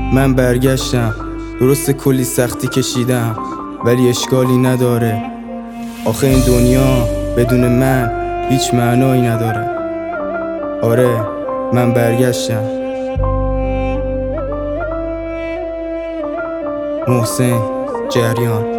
من برگشتم، درست کلی سختی کشیدم ولی اشکالی نداره. آخه این دنیا بدون من هیچ معنایی نداره. آره من برگشتم. محسن جریان.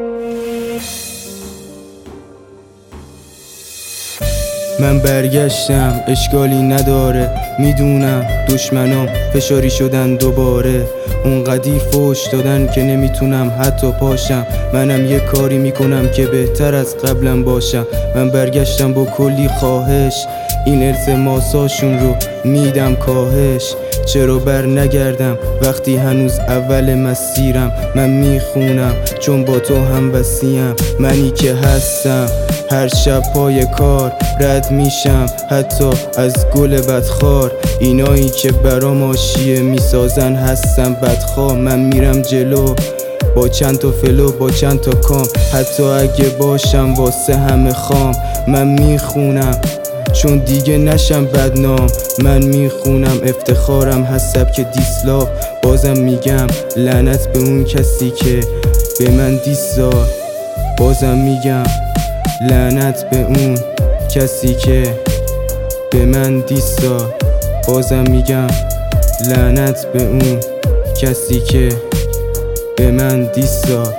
من برگشتم، اشکالی نداره. میدونم دشمنام فشاری شدن دوباره، اونقدی فوش دادن که نمیتونم حتی پاشم. منم یه کاری میکنم که بهتر از قبلم باشم. من برگشتم با کلی خواهش، این التماساشون رو میدم کاهش. چرا بر نگردم وقتی هنوز اول مسیرم؟ من میخونم چون با تو هم وسیم. منی که هستم هر شب پای کار رد میشم، حتی از گل بدخوار. اینایی که برام آشیه میسازن هستم بدخواه. من میرم جلو با چند تا فلو، با چند تا کام، حتی اگه باشم واسه همه خام. من میخونم چون دیگه نشم بدنام. من میخونم افتخارم هست سبک دیسلا. بازم میگم لعنت به اون کسی که به من دیس داد. بازم میگم لعنت به اون کسی که به من دیس داد. بازم میگم لعنت به اون کسی که به من دیس داد.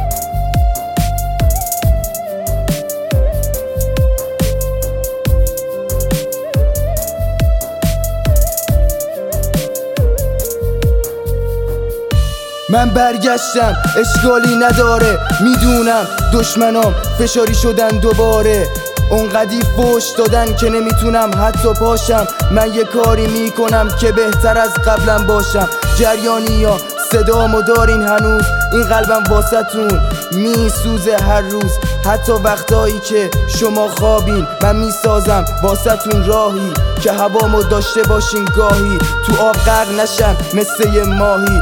من برگشتم، اشکالی نداره. میدونم دشمنام فشاری شدن دوباره، اونقدی فوش دادن که نمیتونم حتی پاشم. من یه کاری میکنم که بهتر از قبلم باشم. جریانیا صدامو دارین هنوز؟ این قلبم واسه‌تون میسوزه هر روز، حتی وقتایی که شما خوابین. من میسازم واسه‌تون راهی که هوامو داشته باشین گاهی، تو آب غرق نشم مثل یه ماهی.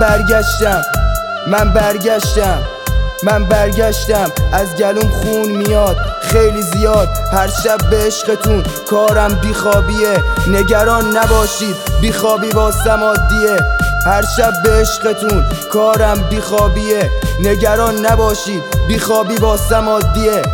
من برگشتم از گلوم خون میاد خیلی زیاد. هر شب به عشقتون کارم بیخوابیه، نگران نباشید بیخوابی واسم عادیه. هر شب به عشقتون کارم بیخوابیه، نگران نباشید بیخوابی واسم عادیه.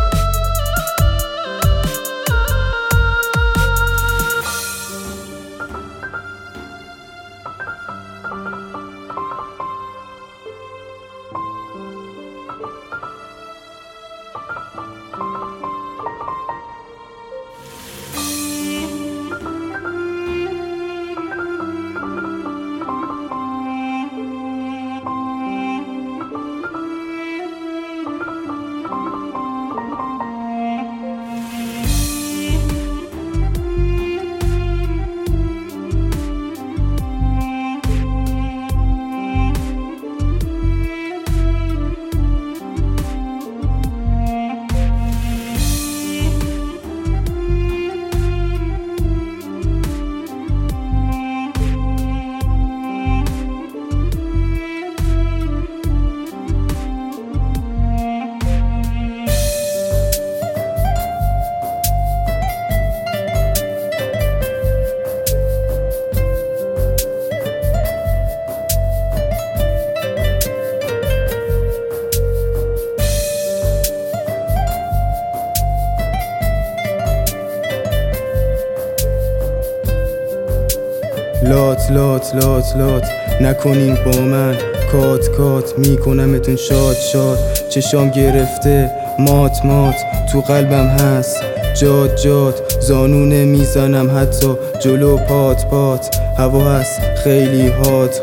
لات نکنین با من کات میکنمتون شاد. چشام گرفته مات تو قلبم هست جاد. زانونه میزنم حتی جلو پات. هوا هست خیلی هات.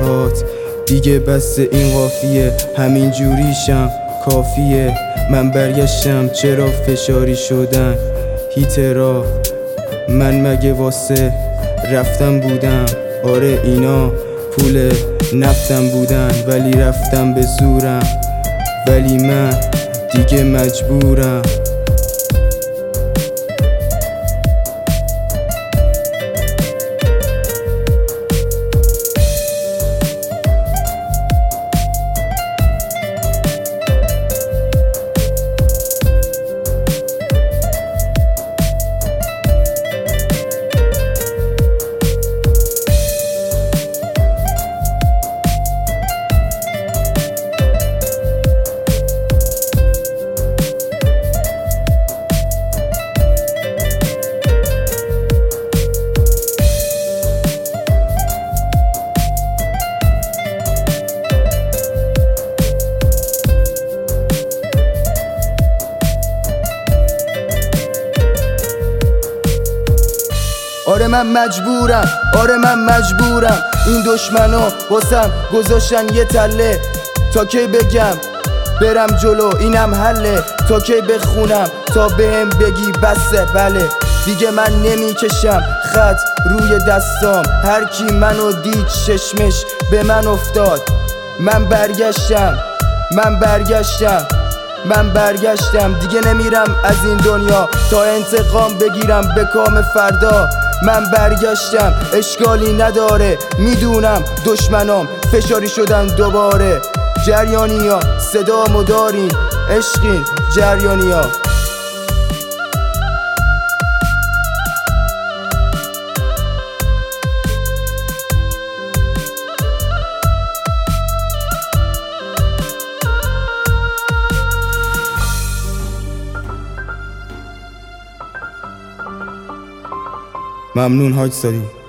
دیگه بس این قافیه، همین جوریشم کافیه. من برگشتم، چرا فشاری شدن هیترا؟ من مگه واسه رفتم بودم؟ آره اینا پول نفتم بودن، ولی رفتم به زورم. ولی من دیگه مجبورم. من مجبورم، آره من مجبورم. این دشمنا واسم گذاشتن یه تله، تا کی بگم برم جلو اینم حله، تا کی بخونم تا بهم بگی بسه. بله دیگه من نمیکشم خط روی دستام، هر کی منو دید چشمش به من افتاد. من برگشتم دیگه نمیرم از این دنیا تا انتقام بگیرم به کام فردا. من برگشتم اشکالی نداره، میدونم دشمنام فشاری شدن دوباره. جریانیا صدامو دارین، عشقین جریانیا. ممنون حاج سادی.